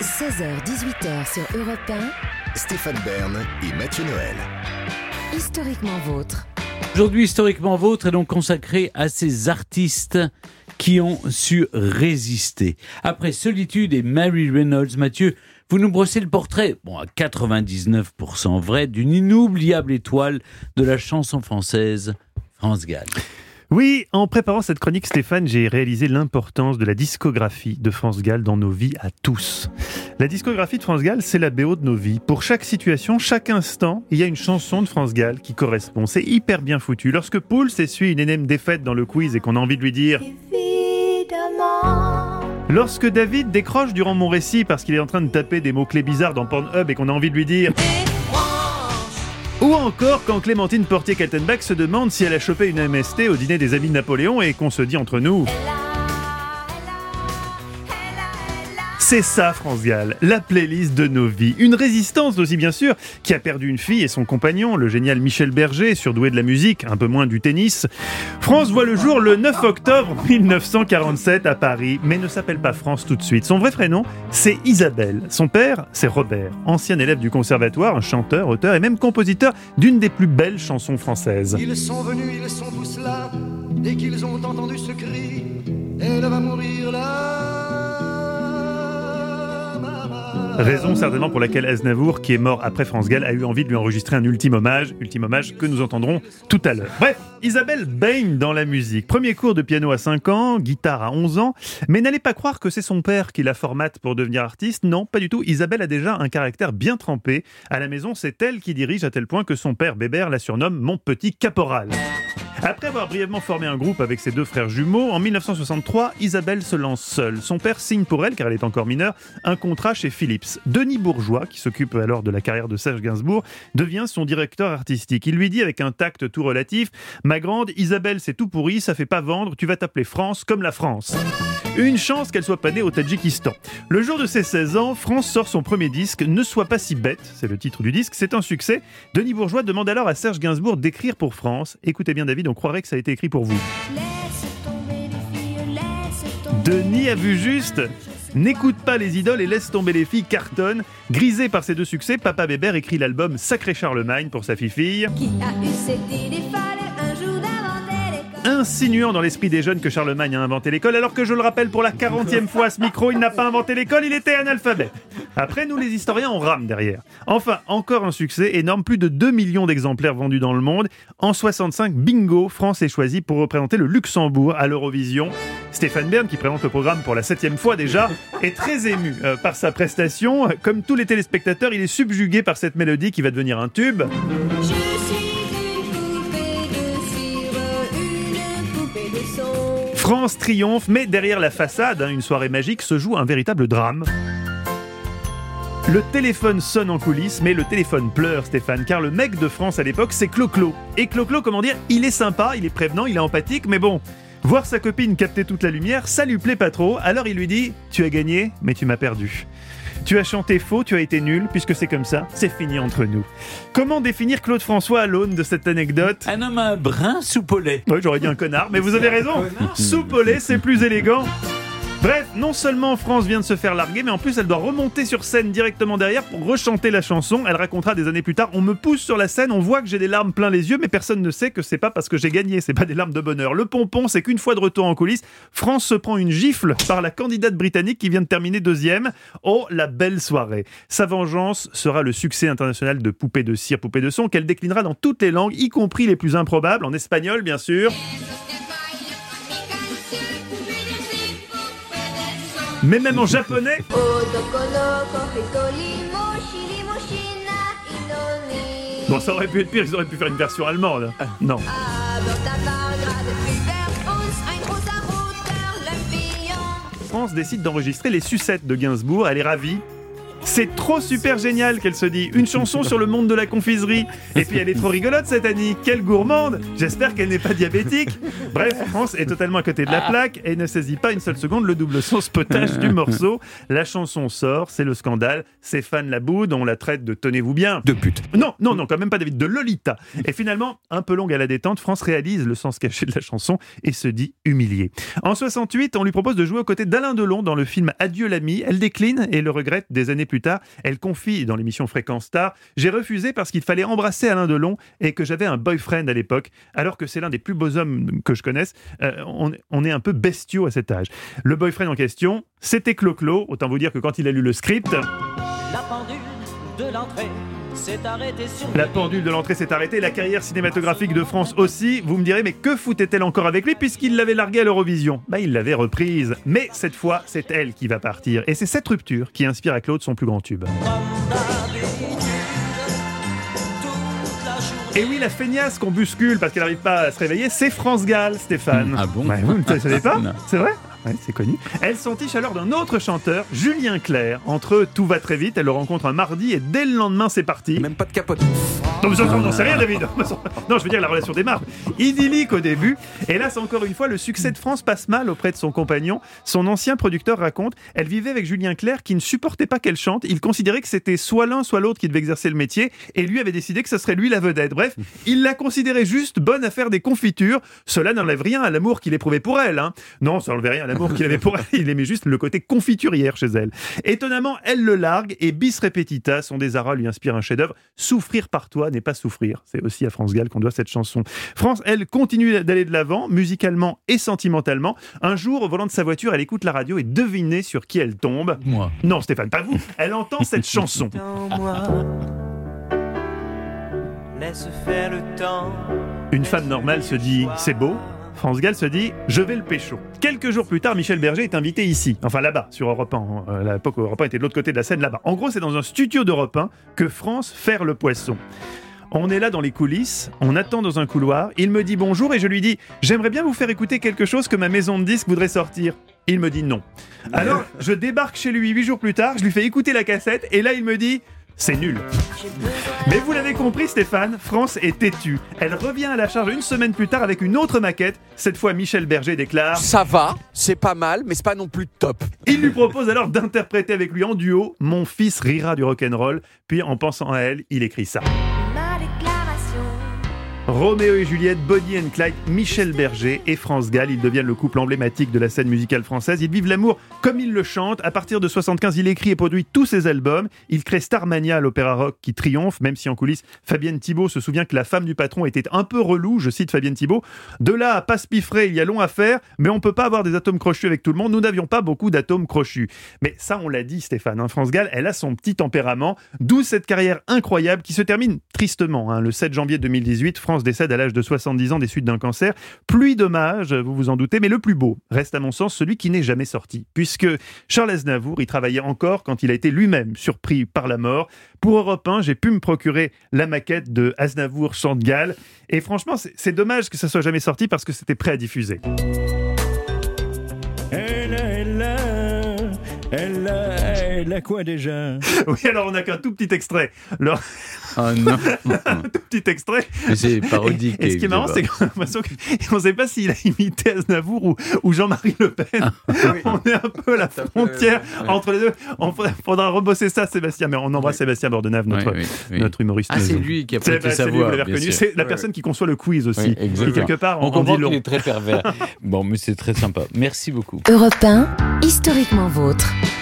16h-18h sur Europe 1. Stéphane Bern et Mathieu Noël. Historiquement vôtre. Aujourd'hui, Historiquement vôtre est donc consacré à ces artistes qui ont su résister. Après Solitude et Mary Reynolds, Mathieu, vous nous brossez le portrait, à 99% vrai, d'une inoubliable étoile de la chanson française, France Gall. Oui, en préparant cette chronique, Stéphane, j'ai réalisé l'importance de la discographie de France Gall dans nos vies à tous. La discographie de France Gall, c'est la BO de nos vies. Pour chaque situation, chaque instant, il y a une chanson de France Gall qui correspond. C'est hyper bien foutu. Lorsque Pouls essuie une énième défaite dans le quiz et qu'on a envie de lui dire évidemment. Lorsque David décroche durant mon récit parce qu'il est en train de taper des mots-clés bizarres dans Pornhub et qu'on a envie de lui dire ou encore quand Clémentine Portier-Kaltenbach se demande si elle a chopé une MST au dîner des amis de Napoléon et qu'on se dit entre nous c'est ça France Gall, la playlist de nos vies. Une résistance aussi bien sûr, qui a perdu une fille et son compagnon, le génial Michel Berger, surdoué de la musique, un peu moins du tennis. France voit le jour le 9 octobre 1947 à Paris, mais ne s'appelle pas France tout de suite. Son vrai prénom, c'est Isabelle. Son père, c'est Robert, ancien élève du conservatoire, un chanteur, auteur et même compositeur d'une des plus belles chansons françaises. Ils sont venus, ils sont tous là, dès qu'ils ont entendu ce cri, elle va mourir là. Raison certainement pour laquelle Aznavour, qui est mort après France Gall, a eu envie de lui enregistrer un ultime hommage que nous entendrons tout à l'heure. Bref, Isabelle baigne dans la musique. Premier cours de piano à 5 ans, guitare à 11 ans, mais n'allez pas croire que c'est son père qui la formate pour devenir artiste. Non, pas du tout. Isabelle a déjà un caractère bien trempé. À la maison, c'est elle qui dirige à tel point que son père Bébert la surnomme « mon petit caporal ». Après avoir brièvement formé un groupe avec ses deux frères jumeaux, en 1963, Isabelle se lance seule. Son père signe pour elle, car elle est encore mineure, un contrat chez Philips. Denis Bourgeois, qui s'occupe alors de la carrière de Serge Gainsbourg, devient son directeur artistique. Il lui dit avec un tact tout relatif « Ma grande, Isabelle, c'est tout pourri, ça fait pas vendre, tu vas t'appeler France comme la France. » Une chance qu'elle soit pas née au Tadjikistan. Le jour de ses 16 ans, France sort son premier disque, Ne sois pas si bête, c'est le titre du disque, c'est un succès. Denis Bourgeois demande alors à Serge Gainsbourg d'écrire pour France. Écoutez bien David, on croirait que ça a été écrit pour vous. Denis a vu juste. N'écoute pas les idoles et laisse tomber les filles cartonne. Grisé par ces deux succès, Papa Bébert écrit l'album Sacré Charlemagne pour sa fille. Qui a eu cette idée folle un jour d'inventer l'école. Insinuant dans l'esprit des jeunes que Charlemagne a inventé l'école, alors que je le rappelle pour la 40e fois à ce micro, il n'a pas inventé l'école, il était analphabète. Après, nous les historiens, on rame derrière. Enfin, encore un succès énorme, plus de 2 millions d'exemplaires vendus dans le monde. En 65, bingo, France est choisie pour représenter le Luxembourg à l'Eurovision. Stéphane Bern, qui présente le programme pour la 7e fois déjà, est très ému par sa prestation. Comme tous les téléspectateurs, il est subjugué par cette mélodie qui va devenir un tube. Je suis une poupée de cire, une poupée de son. France triomphe, mais derrière la façade, une soirée magique, se joue un véritable drame. Le téléphone sonne en coulisses, mais le téléphone pleure, Stéphane, car le mec de France à l'époque, c'est Clo-Clo. Et Clo-Clo, comment dire, il est sympa, il est prévenant, il est empathique, mais bon, voir sa copine capter toute la lumière, ça lui plaît pas trop, alors il lui dit « Tu as gagné, mais tu m'as perdu. Tu as chanté faux, tu as été nul, puisque c'est comme ça, c'est fini entre nous. » Comment définir Claude François à l'aune de cette anecdote ? Un homme à brun soupolé. Oui, j'aurais dit un connard, mais vous avez raison, soupolé, c'est plus élégant. Bref, non seulement France vient de se faire larguer, mais en plus elle doit remonter sur scène directement derrière pour rechanter la chanson. Elle racontera des années plus tard, on me pousse sur la scène, on voit que j'ai des larmes plein les yeux, mais personne ne sait que c'est pas parce que j'ai gagné, c'est pas des larmes de bonheur. Le pompon, c'est qu'une fois de retour en coulisses, France se prend une gifle par la candidate britannique qui vient de terminer 2e. Oh, la belle soirée. Sa vengeance sera le succès international de Poupée de cire, Poupée de son, qu'elle déclinera dans toutes les langues, y compris les plus improbables, en espagnol bien sûr. Mais même en japonais. Bon, ça aurait pu être pire, ils auraient pu faire une version allemande. Non. France décide d'enregistrer les sucettes de Gainsbourg, elle est ravie. C'est trop super génial qu'elle se dit. Une chanson sur le monde de la confiserie. Et puis elle est trop rigolote cette Annie. Quelle gourmande. J'espère qu'elle n'est pas diabétique. Bref, France est totalement à côté de la plaque et ne saisit pas une seule seconde le double sens potage du morceau. La chanson sort, c'est le scandale. Ses fans la boudent, on la traite de tenez-vous bien. De pute. Non, quand même pas David, de Lolita. Et finalement, un peu longue à la détente, France réalise le sens caché de la chanson et se dit humiliée. En 68, on lui propose de jouer aux côtés d'Alain Delon dans le film Adieu l'ami. Elle décline et le regrette des années plus tard. Elle confie dans l'émission Fréquence Star: j'ai refusé parce qu'il fallait embrasser Alain Delon et que j'avais un boyfriend à l'époque, alors que c'est l'un des plus beaux hommes que je connaisse. On est un peu bestiaux à cet âge. Le boyfriend en question, c'était Clo-Clo. Autant vous dire que quand il a lu le script... La pendule de l'entrée s'est arrêtée sur... La pendule de l'entrée s'est arrêtée, la carrière cinématographique de France aussi. Vous me direz, mais que foutait-elle encore avec lui puisqu'il l'avait larguée à l'Eurovision ? Il l'avait reprise. Mais cette fois, c'est elle qui va partir. Et c'est cette rupture qui inspire à Claude son plus grand tube. Et oui, la feignasse qu'on bouscule parce qu'elle n'arrive pas à se réveiller, c'est France Gall, Stéphane. Ah bon ? Ouais, vous ne savez pas ? Non. C'est vrai ? Ouais, c'est connu. Elle s'entiche alors d'un autre chanteur, Julien Clerc. Entre eux, tout va très vite. Elle le rencontre un mardi et dès le lendemain, c'est parti. Même pas de capote. Non, mais on n'en sait rien, David. Non, je veux dire, la relation démarre. Idyllique au début. Et là, c'est encore une fois, le succès de France passe mal auprès de son compagnon. Son ancien producteur raconte: elle vivait avec Julien Clerc qui ne supportait pas qu'elle chante. Il considérait que c'était soit l'un, soit l'autre qui devait exercer le métier. Et lui avait décidé que ce serait lui la vedette. Bref, il la considérait juste bonne à faire des confitures. Cela n'enlève rien à l'amour qu'il éprouvait pour elle. Hein. Non, ça n'enlevait rien à l'amour qu'il avait pour elle. Il aimait juste le côté confiturière chez elle. Étonnamment, elle le largue et bis repetita, son désarroi lui inspire un chef-d'œuvre. Souffrir par toi n'est pas souffrir. C'est aussi à France Gall qu'on doit cette chanson. France, elle, continue d'aller de l'avant, musicalement et sentimentalement. Un jour, au volant de sa voiture, elle écoute la radio et devinez sur qui elle tombe. Moi. Non, Stéphane, pas vous. Elle entend cette chanson. Moi, laisse faire le temps. Une femme normale se dit « c'est beau ». France Gall se dit « je vais le pécho ». Quelques jours plus tard, Michel Berger est invité ici, enfin là-bas, sur Europe 1. À l'époque, Europe 1 était de l'autre côté de la scène, là-bas. En gros, c'est dans un studio d'Europe 1 que France ferre le poisson. On est là dans les coulisses, on attend dans un couloir, il me dit bonjour et je lui dis « j'aimerais bien vous faire écouter quelque chose que ma maison de disques voudrait sortir ». Il me dit non. Alors, je débarque chez lui 8 jours plus tard, je lui fais écouter la cassette et là, il me dit « c'est nul ». Mais vous l'avez compris, Stéphane, France est têtue. Elle revient à la charge une semaine plus tard avec une autre maquette. Cette fois, Michel Berger déclare: Ça va, c'est pas mal, mais c'est pas non plus top. il lui propose alors d'interpréter avec lui en duo Mon fils rira du rock'n'roll. Puis, en pensant à elle, il écrit ça. Roméo et Juliette, Bonnie and Clyde, Michel Berger et France Gall, ils deviennent le couple emblématique de la scène musicale française. Ils vivent l'amour comme ils le chantent. À partir de 75, il écrit et produit tous ses albums. Il crée Starmania, l'opéra rock qui triomphe, même si en coulisses, Fabienne Thibault se souvient que la femme du patron était un peu relou, je cite Fabienne Thibault. De là à pas se piffrer, il y a long à faire, mais on peut pas avoir des atomes crochus avec tout le monde. Nous n'avions pas beaucoup d'atomes crochus. Mais ça, on l'a dit, Stéphane, hein, France Gall, elle a son petit tempérament, d'où cette carrière incroyable qui se termine tristement. Hein. Le 7 janvier 2018, France décède à l'âge de 70 ans des suites d'un cancer. Pluie d'hommages, vous vous en doutez, mais le plus beau reste à mon sens celui qui n'est jamais sorti. Puisque Charles Aznavour y travaillait encore quand il a été lui-même surpris par la mort. Pour Europe 1, j'ai pu me procurer la maquette de Aznavour chante Gall. Et franchement, c'est dommage que ça soit jamais sorti parce que c'était prêt à diffuser. Elle a quoi déjà ? Oui, alors on n'a qu'un tout petit extrait. Alors, Oh non. un tout petit extrait. Mais c'est parodique. Et ce qui est marrant, c'est qu'on a l'impression qu'on ne sait pas s'il a imité Aznavour ou Jean-Marie Le Pen. On est un peu à la frontière entre les deux. Il faudra rebosser ça, Sébastien. Mais on embrasse Sébastien Bordenave, notre humoriste. Ah, c'est lui qui a prêté sa voix. Vous l'avez reconnu. C'est la personne qui conçoit le quiz aussi. Oui, et quelque part, on comprend dit long. qu'il est très pervers. Bon, mais c'est très sympa. Merci beaucoup. Europe 1, historiquement vôtre.